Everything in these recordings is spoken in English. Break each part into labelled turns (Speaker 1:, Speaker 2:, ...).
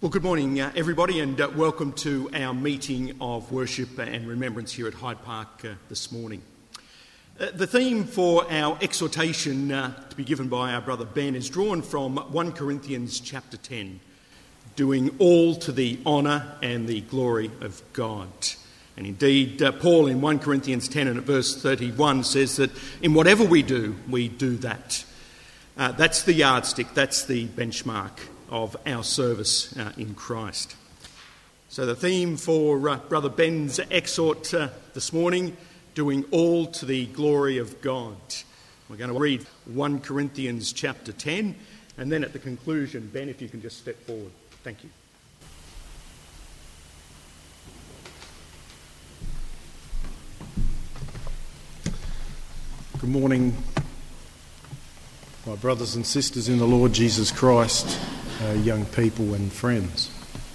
Speaker 1: Well, good morning, everybody, and welcome to our meeting of worship and remembrance here at Hyde Park this morning. The theme for our exhortation to be given by our brother Ben is drawn from 1 Corinthians chapter 10, doing all to the honour and the glory of God. And indeed, Paul in 1 Corinthians 10 and at verse 31 says that in whatever we do that. That's the yardstick, that's the benchmark of our service in Christ. So the theme for Brother Ben's exhort this morning, doing all to the glory of God. We're going to read 1 Corinthians chapter 10, and then at the conclusion, Ben, if you can just step forward. Thank you.
Speaker 2: Good morning, my brothers and sisters in the Lord Jesus Christ, young people and friends.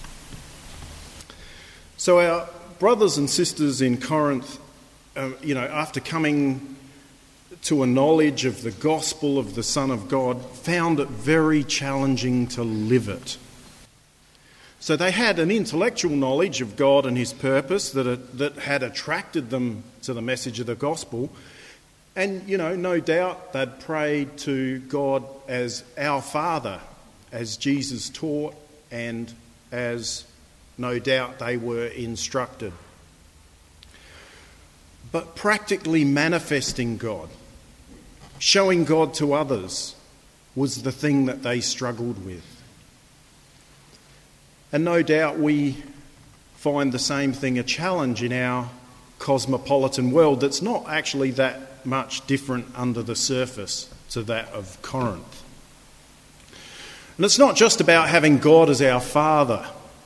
Speaker 2: So our brothers and sisters in Corinth, after coming to a knowledge of the gospel of the Son of God, found it very challenging to live it. So they had an intellectual knowledge of God and his purpose that had attracted them to the message of the gospel. And, no doubt they'd prayed to God as our Father, as Jesus taught, and as no doubt they were instructed. But practically manifesting God, showing God to others, was the thing that they struggled with. And no doubt we find the same thing a challenge in our cosmopolitan world that's not actually that much different under the surface to that of Corinth. And it's not just about having God as our Father,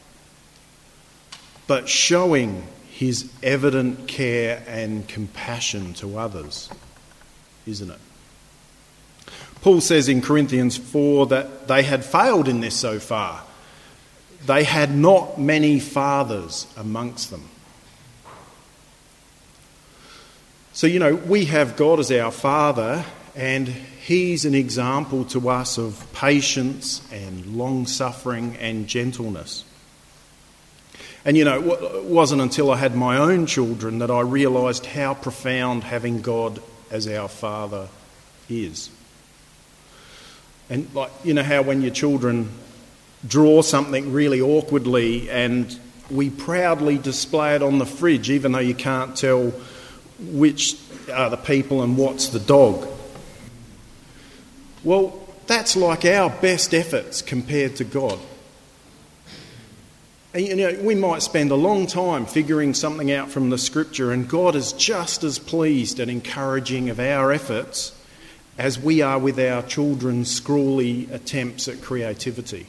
Speaker 2: but showing his evident care and compassion to others, isn't it? Paul says in Corinthians 4 that they had failed in this so far. They had not many fathers amongst them. So, we have God as our Father, and he's an example to us of patience and long-suffering and gentleness. And, it wasn't until I had my own children that I realised how profound having God as our Father is. And, how when your children draw something really awkwardly and we proudly display it on the fridge, even though you can't tell which are the people and what's the dog. Well, that's like our best efforts compared to God. And, we might spend a long time figuring something out from the Scripture, and God is just as pleased and encouraging of our efforts as we are with our children's scrawly attempts at creativity.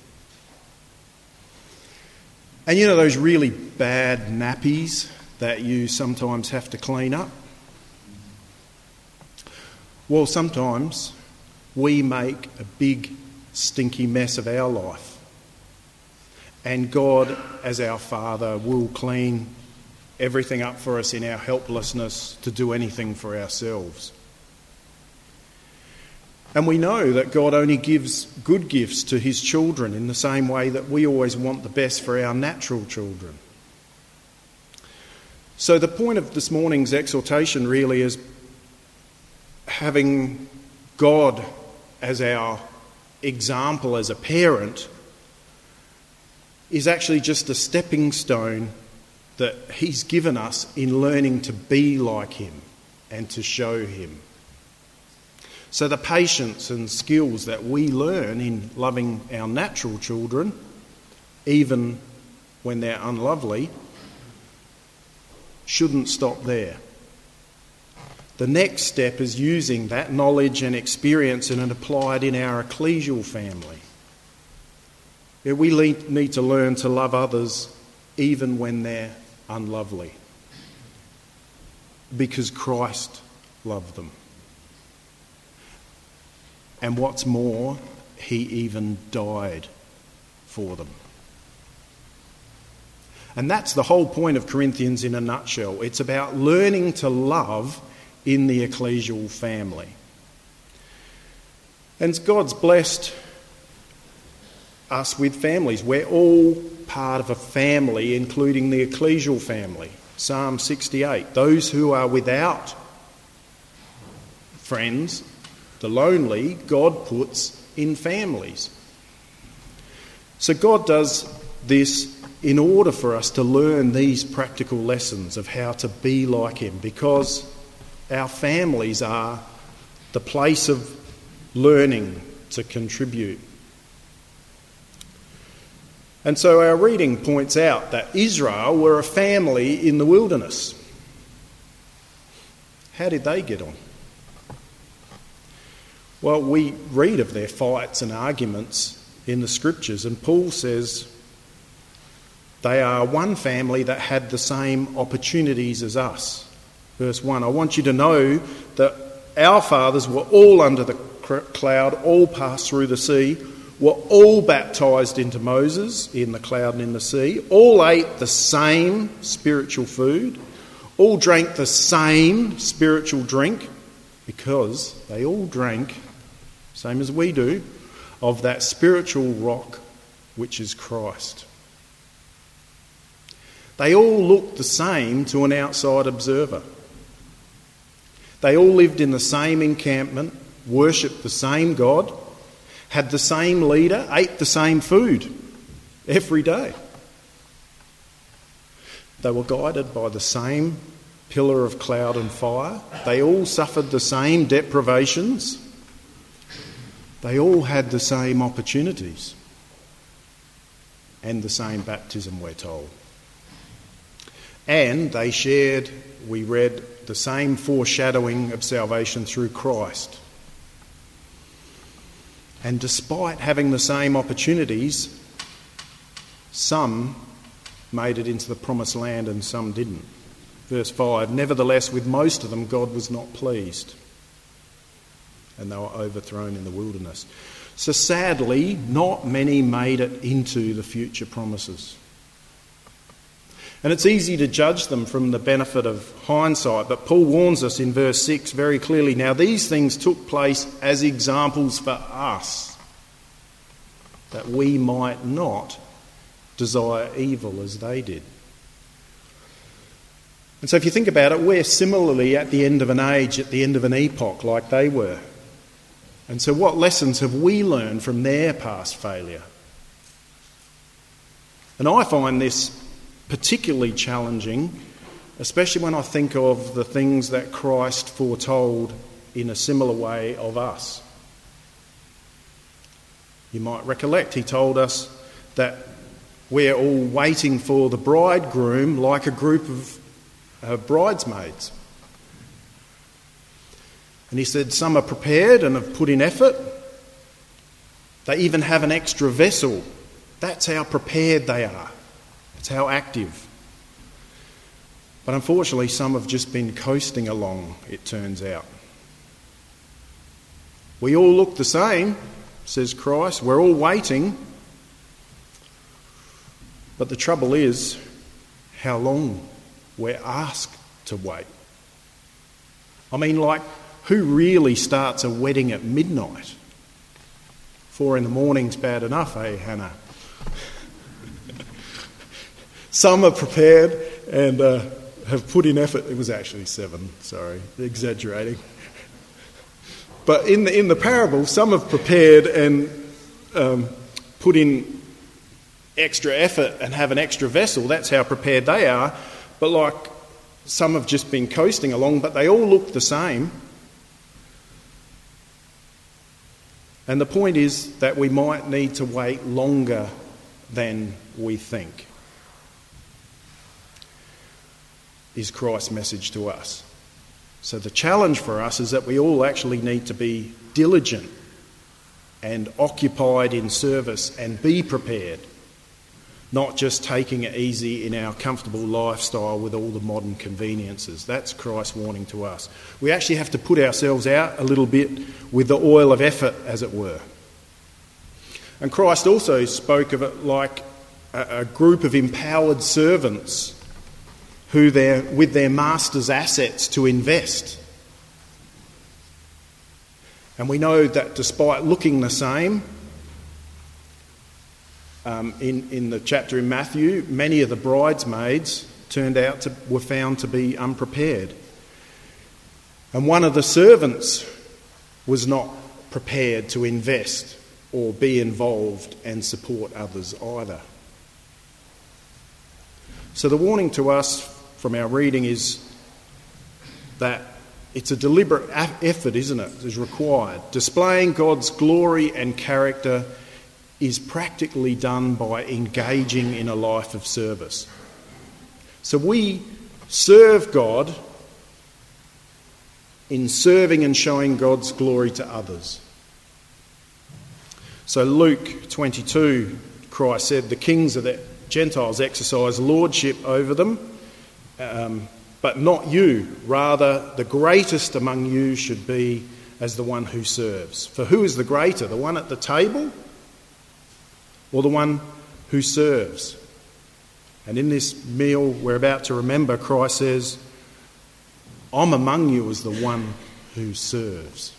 Speaker 2: And those really bad nappies that you sometimes have to clean up? Well, sometimes we make a big stinky mess of our life, and God as our Father will clean everything up for us in our helplessness to do anything for ourselves. And we know that God only gives good gifts to his children in the same way that we always want the best for our natural children. So the point of this morning's exhortation really is having God as our example as a parent is actually just a stepping stone that he's given us in learning to be like him and to show him. So the patience and skills that we learn in loving our natural children, even when they're unlovely, shouldn't stop there. The next step is using that knowledge and experience and apply it in our ecclesial family. We need to learn to love others even when they're unlovely, because Christ loved them. And what's more, he even died for them. And that's the whole point of Corinthians in a nutshell. It's about learning to love in the ecclesial family. And God's blessed us with families. We're all part of a family, including the ecclesial family. Psalm 68, those who are without friends, the lonely, God puts in families. So God does this in order for us to learn these practical lessons of how to be like him, because our families are the place of learning to contribute. And so our reading points out that Israel were a family in the wilderness. How did they get on? Well, we read of their fights and arguments in the scriptures, and Paul says they are one family that had the same opportunities as us. Verse 1, I want you to know that our fathers were all under the cloud, all passed through the sea, were all baptised into Moses in the cloud and in the sea, all ate the same spiritual food, all drank the same spiritual drink, because they all drank, same as we do, of that spiritual rock which is Christ. They all looked the same to an outside observer. They all lived in the same encampment, worshipped the same God, had the same leader, ate the same food every day. They were guided by the same pillar of cloud and fire. They all suffered the same deprivations. They all had the same opportunities and the same baptism, we're told. And they shared, we read, the same foreshadowing of salvation through Christ. And despite having the same opportunities, some made it into the promised land and some didn't. Verse 5, nevertheless, with most of them God was not pleased, and they were overthrown in the wilderness. So sadly, not many made it into the future promises. And it's easy to judge them from the benefit of hindsight, but Paul warns us in verse 6 very clearly, now these things took place as examples for us, that we might not desire evil as they did. And so if you think about it, we're similarly at the end of an age, at the end of an epoch like they were. And so what lessons have we learned from their past failure? And I find this particularly challenging, especially when I think of the things that Christ foretold in a similar way of us. You might recollect he told us that we're all waiting for the bridegroom like a group of bridesmaids. And he said some are prepared and have put in effort. They even have an extra vessel. That's how prepared they are. That's how active. But unfortunately, some have just been coasting along, it turns out. We all look the same, says Christ. We're all waiting. But the trouble is how long we're asked to wait. I mean, like, who really starts a wedding at midnight? 4 a.m. bad enough, eh, Hannah? Some are prepared and have put in effort. It was actually 7, sorry, exaggerating. But in the parable, some have prepared and put in extra effort and have an extra vessel. That's how prepared they are. But like, some have just been coasting along, but they all look the same. And the point is that we might need to wait longer than we think, is Christ's message to us. So the challenge for us is that we all actually need to be diligent and occupied in service and be prepared, not just taking it easy in our comfortable lifestyle with all the modern conveniences. That's Christ's warning to us. We actually have to put ourselves out a little bit with the oil of effort, as it were. And Christ also spoke of it like a group of empowered servants who they're with their master's assets to invest. And we know that despite looking the same, in the chapter in Matthew, many of the bridesmaids were found to be unprepared. And one of the servants was not prepared to invest or be involved and support others either. So the warning to us from our reading is that it's a deliberate effort, isn't it, is required. Displaying God's glory and character is practically done by engaging in a life of service. So we serve God in serving and showing God's glory to others. So Luke 22, Christ said, the kings of the Gentiles exercise lordship over them, but not you. Rather, the greatest among you should be as the one who serves. For who is the greater, the one at the table or the one who serves? And in this meal we're about to remember, Christ says, I'm among you as the one who serves.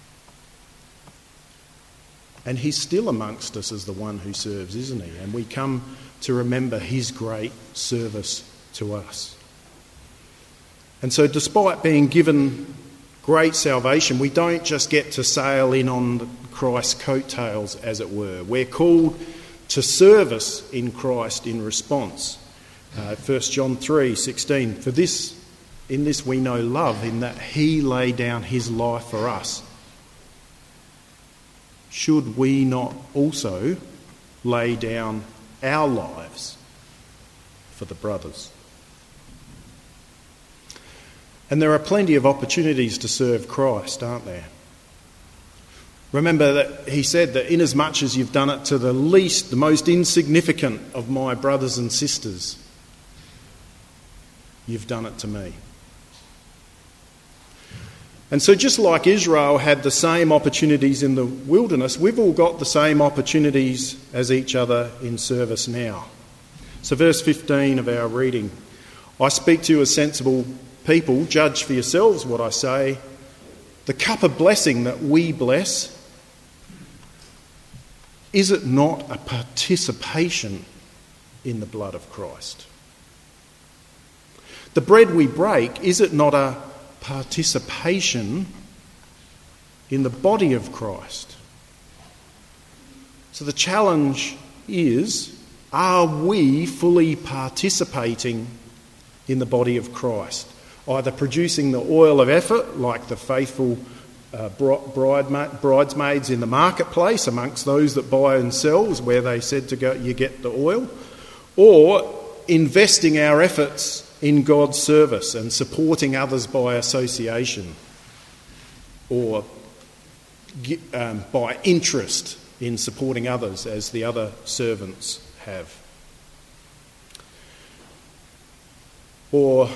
Speaker 2: And he's still amongst us as the one who serves, isn't he? And we come to remember his great service to us. And so despite being given great salvation, we don't just get to sail in on Christ's coattails, as it were. We're called to service in Christ in response. 1 John 3:16, for in this we know love, in that he laid down his life for us. Should we not also lay down our lives for the brothers? And there are plenty of opportunities to serve Christ, aren't there? Remember that he said that inasmuch as you've done it to the least, the most insignificant of my brothers and sisters, you've done it to me. And so just like Israel had the same opportunities in the wilderness, we've all got the same opportunities as each other in service now. So verse 15 of our reading, I speak to you as sensible people, judge for yourselves what I say. The cup of blessing that we bless, is it not a participation in the blood of Christ? The bread we break, is it not a participation in the body of Christ? So the challenge is, are we fully participating in the body of Christ? Either producing the oil of effort, like the faithful bridesmaids in the marketplace amongst those that buy and sell, where they said to go, you get the oil, or investing our efforts in God's service and supporting others by association, or by interest in supporting others as the other servants have. Or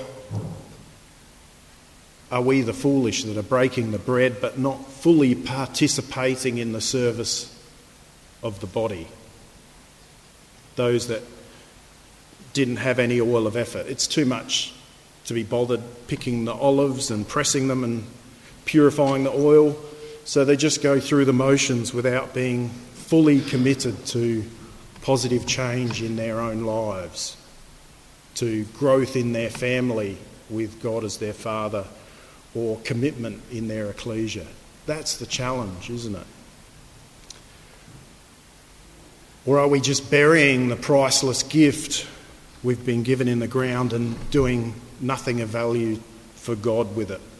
Speaker 2: are we the foolish that are breaking the bread but not fully participating in the service of the body? Those that didn't have any oil of effort. It's too much to be bothered picking the olives and pressing them and purifying the oil, so they just go through the motions without being fully committed to positive change in their own lives, to growth in their family with God as their Father, or commitment in their ecclesia. That's the challenge, isn't it? Or are we just burying the priceless gift we've been given in the ground and doing nothing of value for God with it?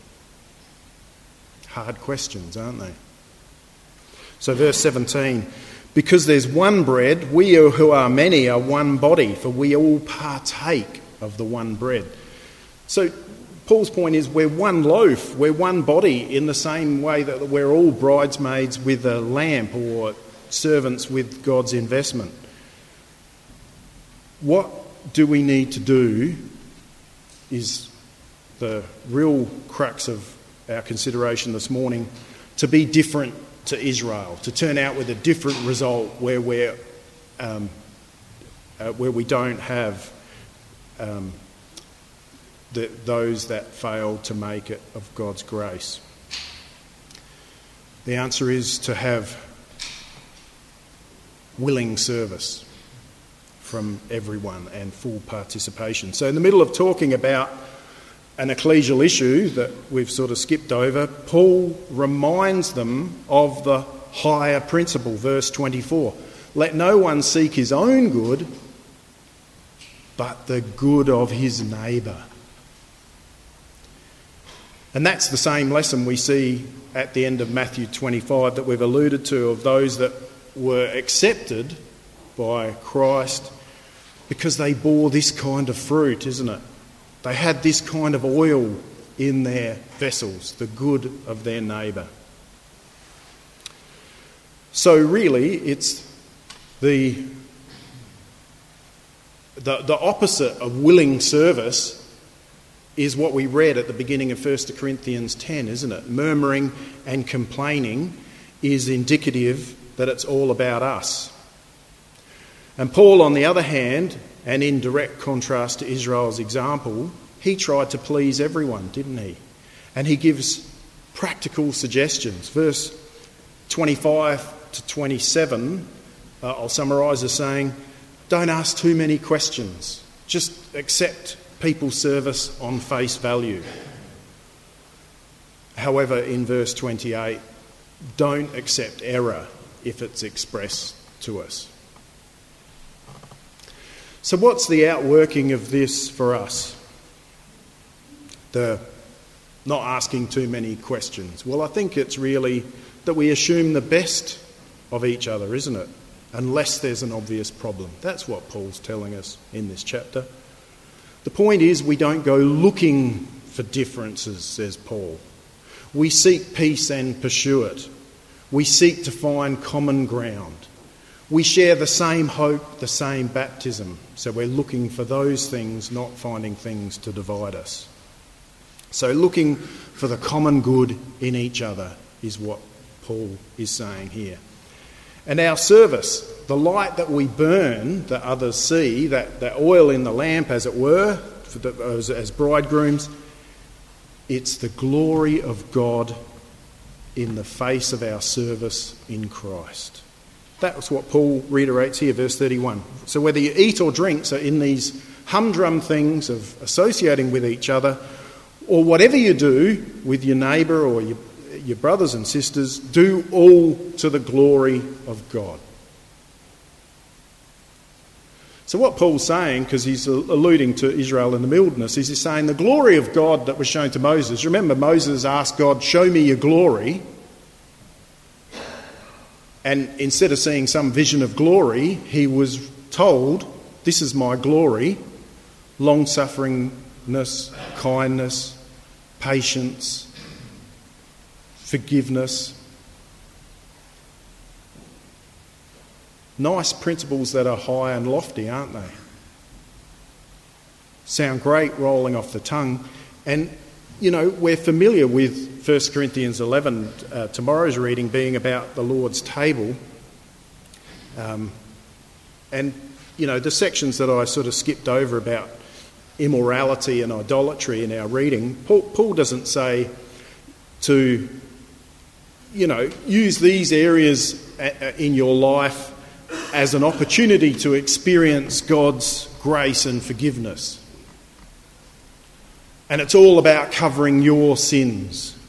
Speaker 2: Hard questions, aren't they? So verse 17, because there's one bread, we who are many are one body, for we all partake of the one bread. So Paul's point is we're one loaf, we're one body, in the same way that we're all bridesmaids with a lamp or servants with God's investment. What do we need to do is the real crux of our consideration this morning, to be different to Israel, to turn out with a different result where we don't have those that fail to make it of God's grace. The answer is to have willing service. from everyone and full participation. So in the middle of talking about an ecclesial issue that we've sort of skipped over, Paul reminds them of the higher principle, verse 24. Let no one seek his own good, but the good of his neighbour. And that's the same lesson we see at the end of Matthew 25 that we've alluded to, of those that were accepted by Christ because they bore this kind of fruit, isn't it? They had this kind of oil in their vessels, the good of their neighbour. So really, it's the opposite of willing service is what we read at the beginning of 1 Corinthians 10, isn't it? Murmuring and complaining is indicative that it's all about us. And Paul, on the other hand, and in direct contrast to Israel's example, he tried to please everyone, didn't he? And he gives practical suggestions. Verse 25 to 27, I'll summarise as saying, don't ask too many questions. Just accept people's service on face value. However, in verse 28, don't accept error if it's expressed to us. So what's the outworking of this for us? The not asking too many questions. Well, I think it's really that we assume the best of each other, isn't it? Unless there's an obvious problem. That's what Paul's telling us in this chapter. The point is, we don't go looking for differences, says Paul. We seek peace and pursue it. We seek to find common ground. We share the same hope, the same baptism. So we're looking for those things, not finding things to divide us. So looking for the common good in each other is what Paul is saying here. And our service, the light that we burn that others see, that oil in the lamp, as it were, as bridegrooms, it's the glory of God in the face of our service in Christ. That's what Paul reiterates here, verse 31. So whether you eat or drink, so in these humdrum things of associating with each other, or whatever you do with your neighbour or your brothers and sisters, do all to the glory of God. So what Paul's saying, because he's alluding to Israel in the wilderness, is he's saying the glory of God that was shown to Moses. Remember, Moses asked God, show me your glory. And instead of seeing some vision of glory, he was told, this is my glory, long-sufferingness, kindness, patience, forgiveness. Nice principles that are high and lofty, aren't they? Sound great rolling off the tongue. And, you know, we're familiar with 1 Corinthians 11, tomorrow's reading being about the Lord's table. And, you know, the sections that I sort of skipped over about immorality and idolatry in our reading, Paul doesn't say to, you know, use these areas in your life as an opportunity to experience God's grace and forgiveness. And it's all about covering your sins.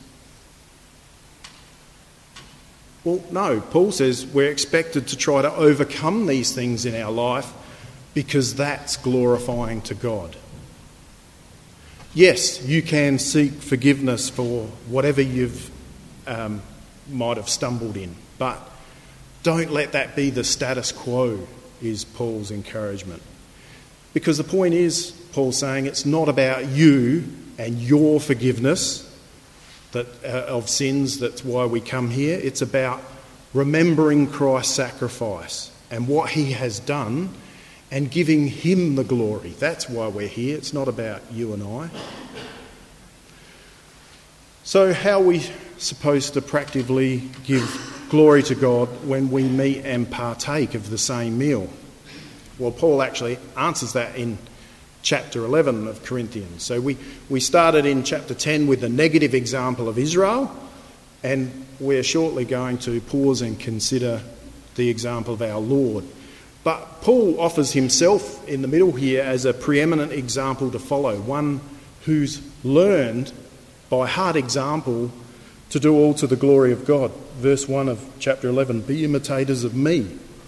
Speaker 2: Well, no, Paul says we're expected to try to overcome these things in our life because that's glorifying to God. Yes, you can seek forgiveness for whatever you've might have stumbled in, but don't let that be the status quo, is Paul's encouragement. Because the point is, Paul's saying, it's not about you and your forgiveness of sins. That's why we come here. It's about remembering Christ's sacrifice and what he has done and giving him the glory. That's why we're here. It's not about you and I. So how are we supposed to practically give glory to God when we meet and partake of the same meal? Well, Paul actually answers that in chapter 11 of Corinthians. So we started in chapter 10 with the negative example of Israel, and we're shortly going to pause and consider the example of our Lord. But Paul offers himself in the middle here as a preeminent example to follow, one who's learned by hard example to do all to the glory of God. Verse 1 of chapter 11, be imitators of me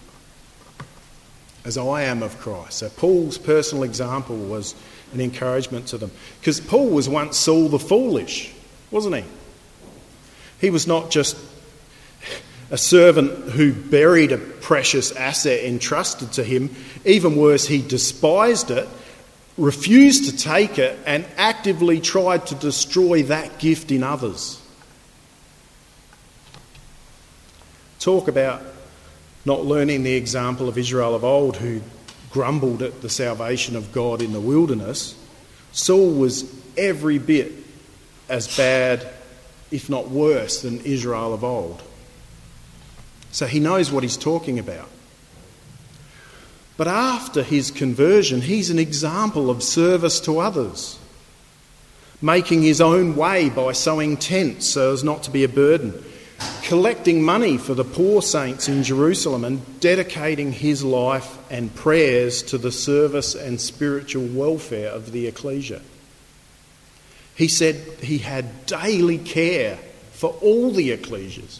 Speaker 2: as I am of Christ. So Paul's personal example was an encouragement to them. Because Paul was once Saul the foolish, wasn't he? He was not just a servant who buried a precious asset entrusted to him. Even worse, he despised it, refused to take it, and actively tried to destroy that gift in others. Talk about not learning the example of Israel of old, who grumbled at the salvation of God in the wilderness. Saul was every bit as bad, if not worse, than Israel of old. So he knows what he's talking about. But after his conversion, he's an example of service to others, making his own way by sowing tents so as not to be a burden, collecting money for the poor saints in Jerusalem, and dedicating his life and prayers to the service and spiritual welfare of the ecclesia. He said he had daily care for all the ecclesias.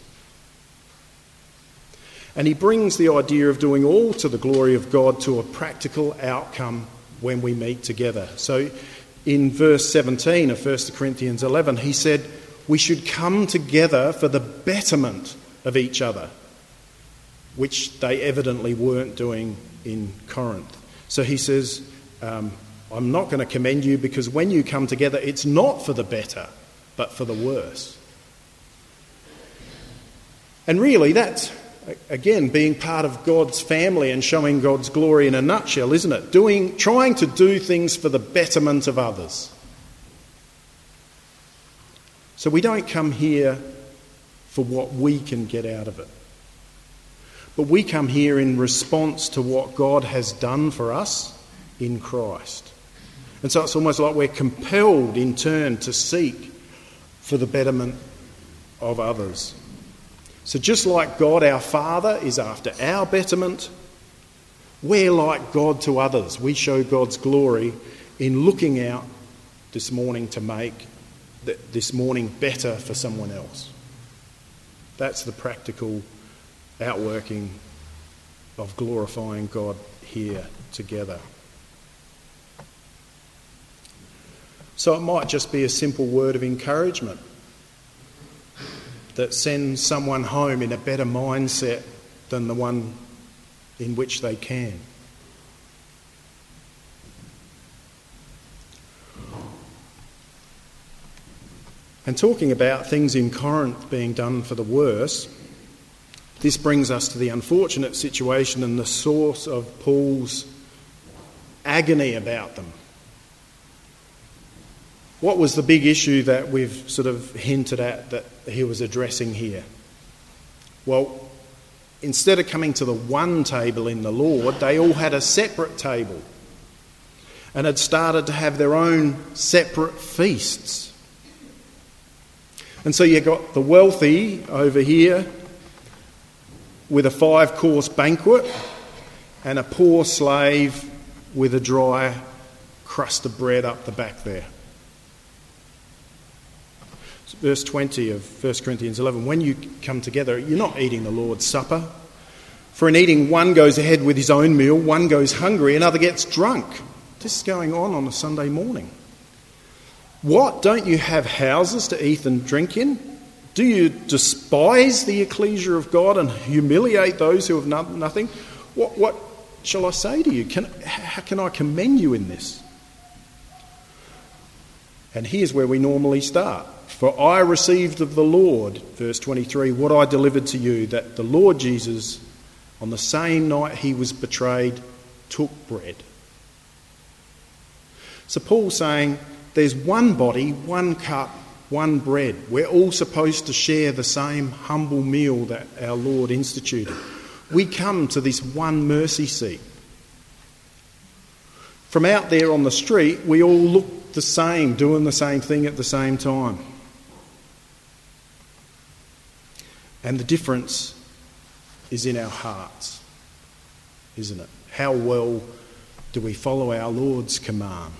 Speaker 2: And he brings the idea of doing all to the glory of God to a practical outcome when we meet together. So in verse 17 of 1 Corinthians 11, he said, we should come together for the betterment of each other, which they evidently weren't doing in Corinth. So he says, I'm not going to commend you, because when you come together, it's not for the better, but for the worse. And really, that's, again, being part of God's family and showing God's glory in a nutshell, isn't it? Trying to do things for the betterment of others. So we don't come here for what we can get out of it. But we come here in response to what God has done for us in Christ. And so it's almost like we're compelled in turn to seek for the betterment of others. So just like God our Father is after our betterment, we're like God to others. We show God's glory in looking out this morning to make this morning better for someone else. That's the practical outworking of glorifying God here together. So it might just be a simple word of encouragement that sends someone home in a better mindset than the one in which they can. And talking about things in Corinth being done for the worse, this brings us to the unfortunate situation and the source of Paul's agony about them. What was the big issue that we've sort of hinted at that he was addressing here? Well, instead of coming to the one table in the Lord, they all had a separate table and had started to have their own separate feasts. And so you got the wealthy over here with a 5-course banquet, and a poor slave with a dry crust of bread up the back there. Verse 20 of 1 Corinthians 11, when you come together, you're not eating the Lord's Supper. For in eating, one goes ahead with his own meal, one goes hungry, another gets drunk. This is going on a Sunday morning. What, don't you have houses to eat and drink in? Do you despise the ecclesia of God and humiliate those who have nothing? What shall I say to you? How can I commend you in this? And here's where we normally start. For I received of the Lord, verse 23, what I delivered to you, that the Lord Jesus, on the same night he was betrayed, took bread. So Paul's saying, there's one body, one cup, one bread. We're all supposed to share the same humble meal that our Lord instituted. We come to this one mercy seat. From out there on the street, we all look the same, doing the same thing at the same time. And the difference is in our hearts. isn't it? How well do we follow our Lord's command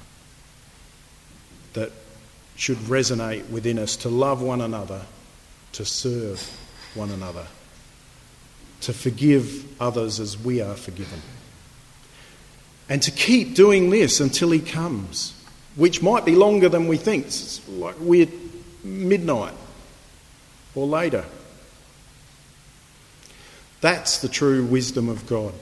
Speaker 2: that should resonate within us to love one another, to serve one another, to forgive others as we are forgiven, and to keep doing this until he comes, which might be longer than we think. It's like weird midnight or later. That's the true wisdom of God.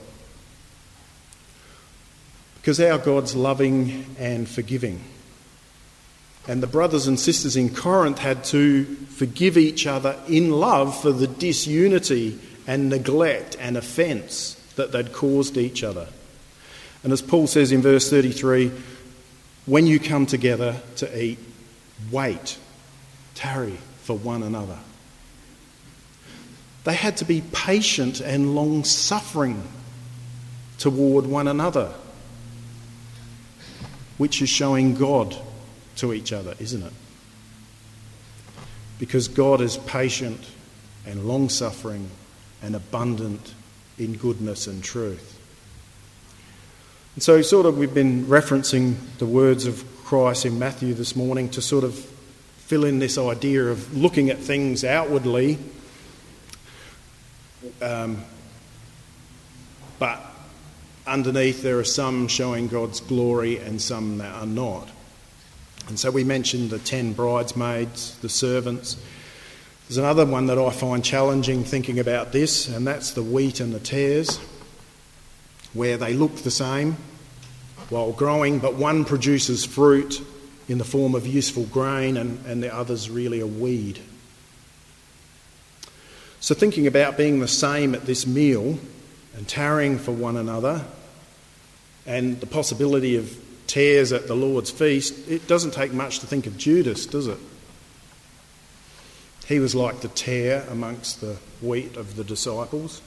Speaker 2: Because our God's loving and forgiving. And the brothers and sisters in Corinth had to forgive each other in love for the disunity and neglect and offence that they'd caused each other. And as Paul says in verse 33, when you come together to eat, wait, tarry for one another. They had to be patient and long-suffering toward one another, which is showing God to each other, isn't it? Because God is patient and long-suffering and abundant in goodness and truth. And so we've been referencing the words of Christ in Matthew this morning to sort of fill in this idea of looking at things outwardly, but underneath there are some showing God's glory and some that are not. And so we mentioned the 10 bridesmaids, the servants. There's another one that I find challenging thinking about this, and that's the wheat and the tares, where they look the same while growing, but one produces fruit in the form of useful grain and the other's really a weed. So thinking about being the same at this meal and tarrying for one another and the possibility of tares at the Lord's feast, it doesn't take much to think of Judas, does it? He was like the tare amongst the wheat of the disciples.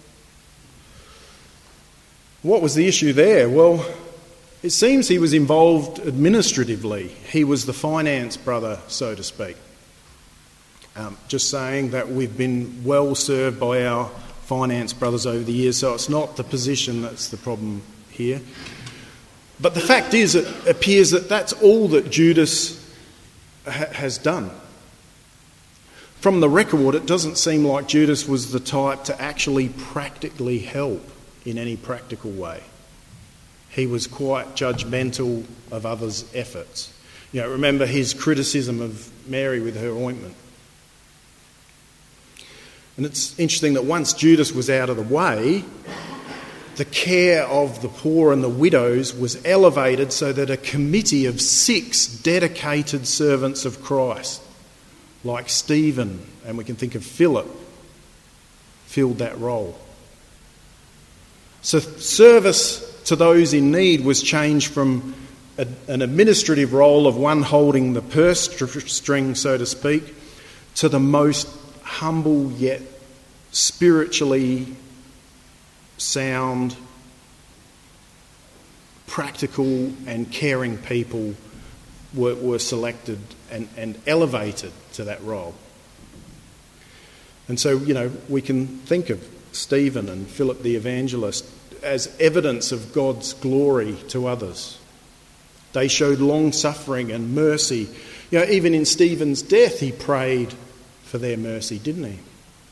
Speaker 2: What was the issue there? Well, it seems he was involved administratively. He was the finance brother, so to speak. Just saying that we've been well served by our finance brothers over the years, so it's not the position that's the problem here. But the fact is, it appears that that's all that Judas has done. From the record, it doesn't seem like Judas was the type to actually practically help in any practical way. He was quite judgmental of others' efforts. Remember his criticism of Mary with her ointment. And it's interesting that once Judas was out of the way, the care of the poor and the widows was elevated so that a committee of 6 dedicated servants of Christ, like Stephen, and we can think of Philip, filled that role. So service to those in need was changed from an administrative role of one holding the purse string, so to speak, to the most humble yet spiritually sound, practical and caring people were selected and elevated to that role. And so, we can think of Stephen and Philip the evangelist as evidence of God's glory to others. They showed long suffering and mercy. Even in Stephen's death, he prayed for their mercy, didn't he?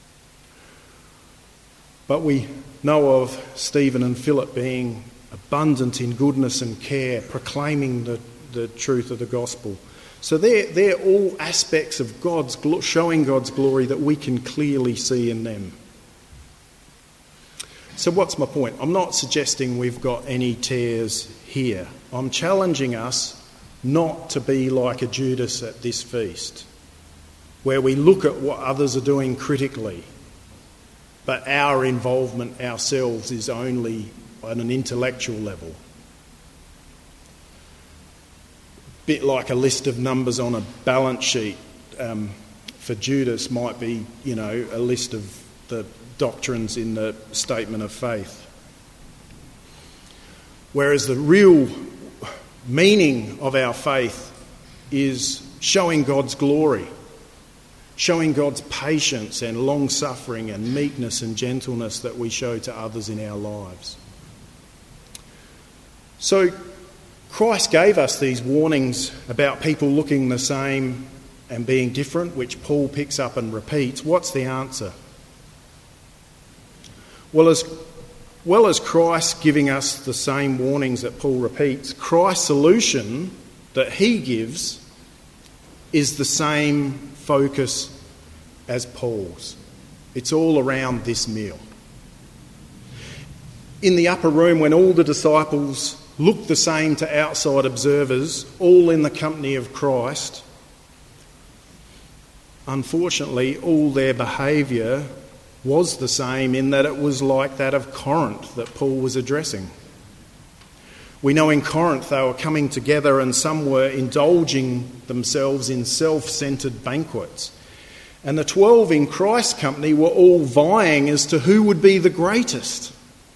Speaker 2: But we know of Stephen and Philip being abundant in goodness and care, proclaiming the truth of the gospel. So they're all aspects of showing God's glory that we can clearly see in them. So what's my point? I'm not suggesting we've got any tares here. I'm challenging us not to be like a Judas at this feast, where we look at what others are doing critically, but our involvement ourselves is only at an intellectual level. A bit like a list of numbers on a balance sheet for Judas might be, a list of the doctrines in the statement of faith. Whereas the real meaning of our faith is showing God's glory, showing God's patience and long-suffering and meekness and gentleness that we show to others in our lives. So Christ gave us these warnings about people looking the same and being different, which Paul picks up and repeats. What's the answer? Well as Christ giving us the same warnings that Paul repeats, Christ's solution that he gives is the same focus as Paul's. It's all around this meal. In the upper room, when all the disciples looked the same to outside observers, all in the company of Christ, unfortunately, all their behaviour was the same in that it was like that of Corinth that Paul was addressing. We know in Corinth they were coming together and some were indulging themselves in self-centred banquets. And the 12 in Christ's company were all vying as to who would be the greatest.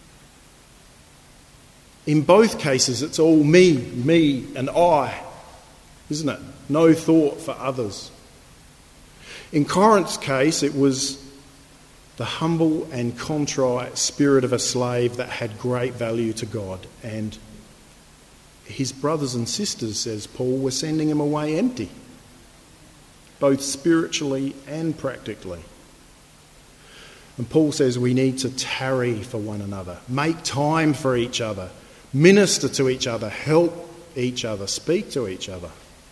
Speaker 2: In both cases, it's all me and I, isn't it? No thought for others. In Corinth's case, it was the humble and contrite spirit of a slave that had great value to God. And his brothers and sisters, says Paul, were sending him away empty, both spiritually and practically. And Paul says we need to tarry for one another, make time for each other, minister to each other, help each other, speak to each other.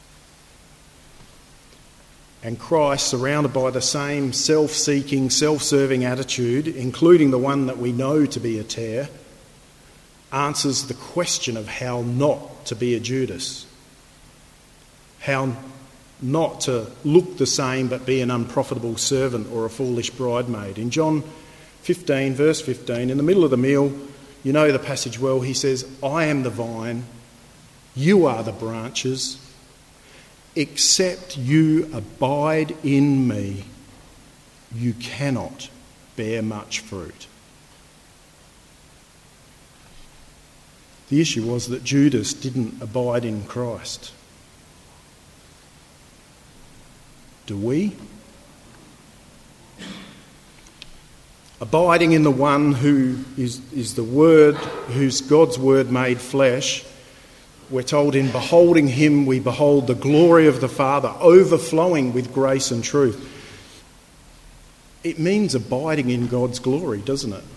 Speaker 2: And Christ, surrounded by the same self-seeking, self-serving attitude, including the one that we know to be a tare, answers the question of how not to be a Judas, how not to look the same but be an unprofitable servant or a foolish bridemaid. In John 15, verse 15, in the middle of the meal, you know the passage well, he says, I am the vine, you are the branches. Except you abide in me, you cannot bear much fruit. The issue was that Judas didn't abide in Christ. Do we? Abiding in the one who is the Word, who's God's Word made flesh, we're told in beholding him we behold the glory of the Father overflowing with grace and truth. It means abiding in God's glory, doesn't it?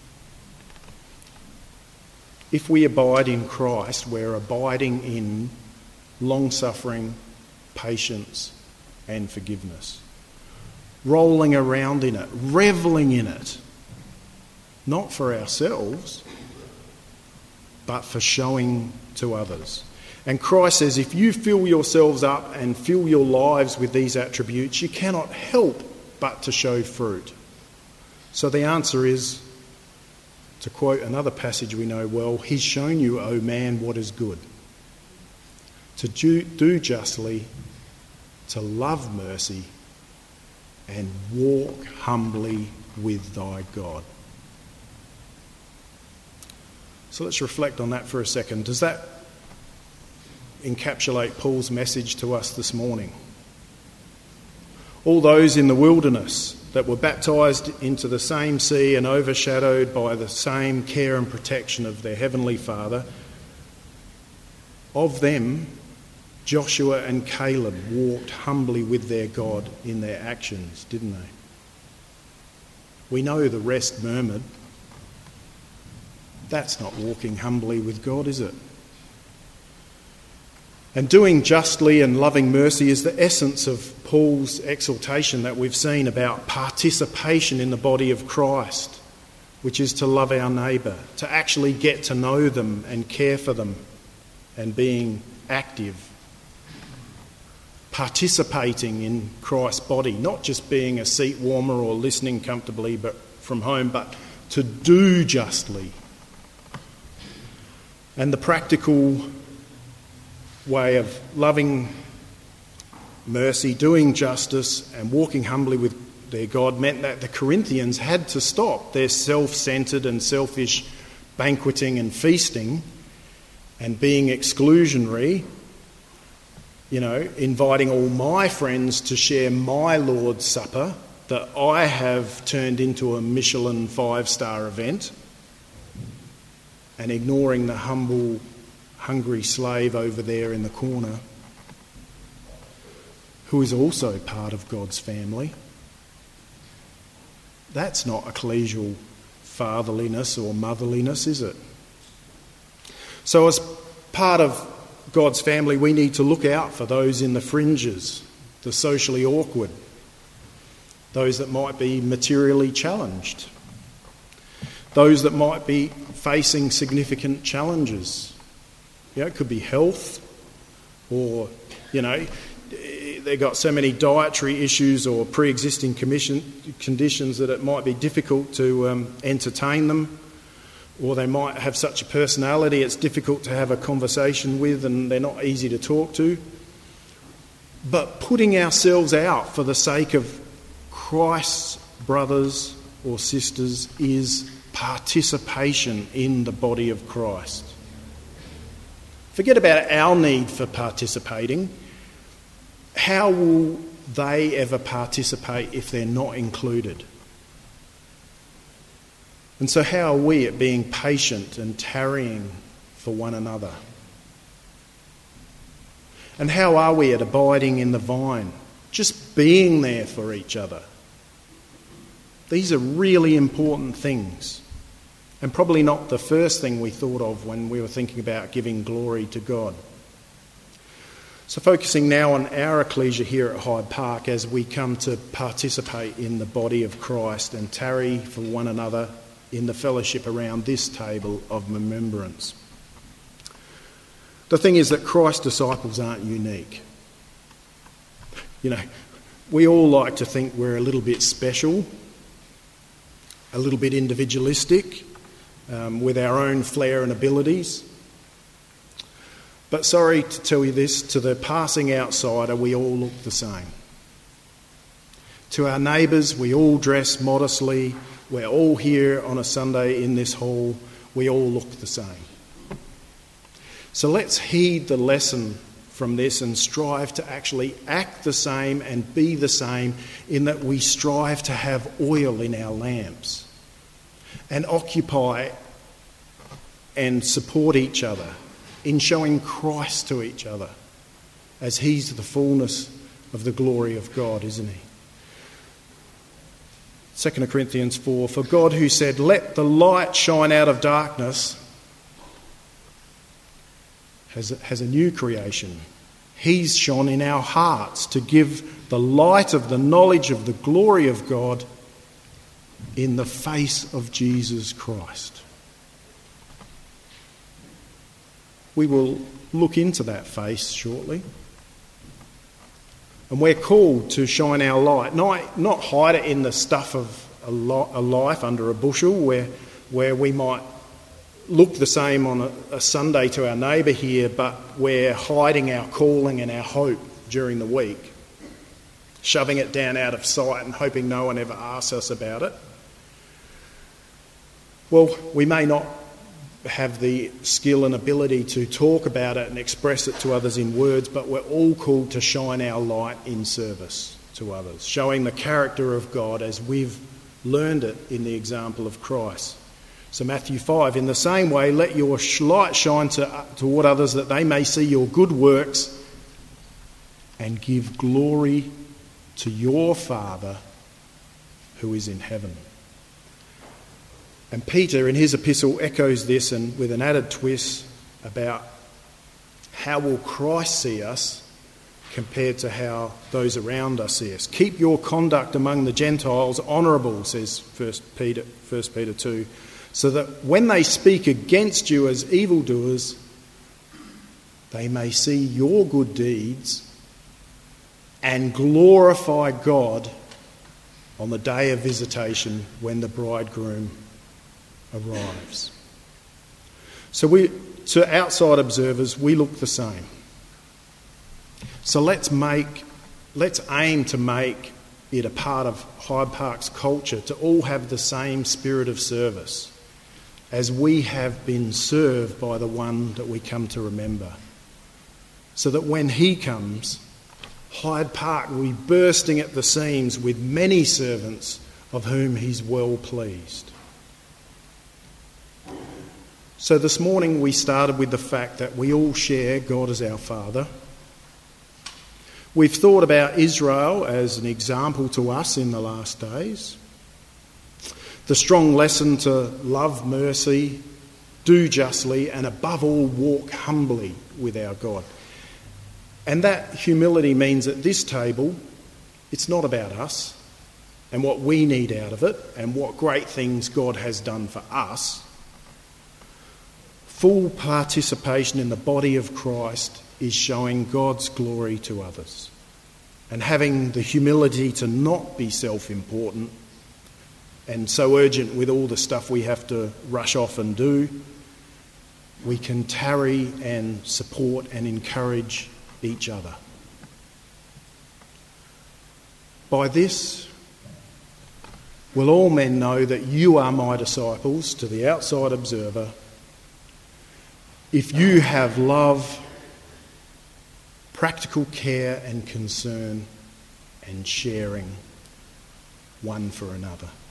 Speaker 2: If we abide in Christ, we're abiding in long-suffering, patience and forgiveness. Rolling around in it, revelling in it. Not for ourselves, but for showing to others. And Christ says if you fill yourselves up and fill your lives with these attributes, you cannot help but to show fruit. So the answer is, to quote another passage we know well, he's shown you, O man, what is good. To do justly, to love mercy, and walk humbly with thy God. So let's reflect on that for a second. Does that encapsulate Paul's message to us this morning? All those in the wilderness that were baptised into the same sea and overshadowed by the same care and protection of their Heavenly Father, of them, Joshua and Caleb walked humbly with their God in their actions, didn't they? We know the rest murmured. That's not walking humbly with God, is it? And doing justly and loving mercy is the essence of Paul's exhortation that we've seen about participation in the body of Christ, which is to love our neighbour, to actually get to know them and care for them, and being active. Participating in Christ's body, not just being a seat warmer or listening comfortably but from home, but to do justly. And the practical way of loving mercy, doing justice and walking humbly with their God meant that the Corinthians had to stop their self-centred and selfish banqueting and feasting and being exclusionary, inviting all my friends to share my Lord's Supper that I have turned into a Michelin 5-star event, and ignoring the humble hungry slave over there in the corner, who is also part of God's family. That's not ecclesial fatherliness or motherliness, is it? So as part of God's family, we need to look out for those in the fringes, the socially awkward, those that might be materially challenged, those that might be facing significant challenges. It could be health, or, they've got so many dietary issues or pre-existing conditions that it might be difficult to entertain them, or they might have such a personality it's difficult to have a conversation with and they're not easy to talk to. But putting ourselves out for the sake of Christ's brothers or sisters is participation in the body of Christ. Forget about our need for participating. How will they ever participate if they're not included? And so how are we at being patient and tarrying for one another? And how are we at abiding in the vine? Just being there for each other. These are really important things, and probably not the first thing we thought of when we were thinking about giving glory to God. So focusing now on our ecclesia here at Hyde Park as we come to participate in the body of Christ and tarry for one another in the fellowship around this table of remembrance. The thing is that Christ's disciples aren't unique. We all like to think we're a little bit special, a little bit individualistic, with our own flair and abilities. But sorry to tell you this, to the passing outsider, we all look the same. To our neighbours, we all dress modestly. We're all here on a Sunday in this hall. We all look the same. So let's heed the lesson from this and strive to actually act the same and be the same, in that we strive to have oil in our lamps and occupy and support each other in showing Christ to each other, as he's the fullness of the glory of God, isn't he? 2 Corinthians 4, for God who said, "Let the light shine out of darkness," has a new creation. He's shone in our hearts to give the light of the knowledge of the glory of God in the face of Jesus Christ. We will look into that face shortly. And we're called to shine our light, not hide it in the stuff of a life under a bushel where we might look the same on a Sunday to our neighbour here, but we're hiding our calling and our hope during the week, shoving it down out of sight and hoping no one ever asks us about it. Well, we may not have the skill and ability to talk about it and express it to others in words, but we're all called to shine our light in service to others, showing the character of God as we've learned it in the example of Christ. So Matthew 5, in the same way, let your light shine toward others, that they may see your good works and give glory to your Father who is in heaven. And Peter, in his epistle, echoes this, and with an added twist about how will Christ see us compared to how those around us see us. Keep your conduct among the Gentiles honourable, says 1 Peter 2, so that when they speak against you as evildoers, they may see your good deeds and glorify God on the day of visitation when the bridegroom arrives. So to outside observers, we look the same. So let's aim to make it a part of Hyde Park's culture to all have the same spirit of service as we have been served by the one that we come to remember. So that when he comes, Hyde Park will be bursting at the seams with many servants of whom he's well pleased. So this morning we started with the fact that we all share God as our Father. We've thought about Israel as an example to us in the last days. The strong lesson to love mercy, do justly, and above all walk humbly with our God. And that humility means at this table, it's not about us and what we need out of it and what great things God has done for us. Full participation in the body of Christ is showing God's glory to others. And having the humility to not be self-important and so urgent with all the stuff we have to rush off and do, we can tarry and support and encourage each other. By this, will all men know that you are my disciples, to the outside observer, if you have love, practical care and concern and sharing one for another.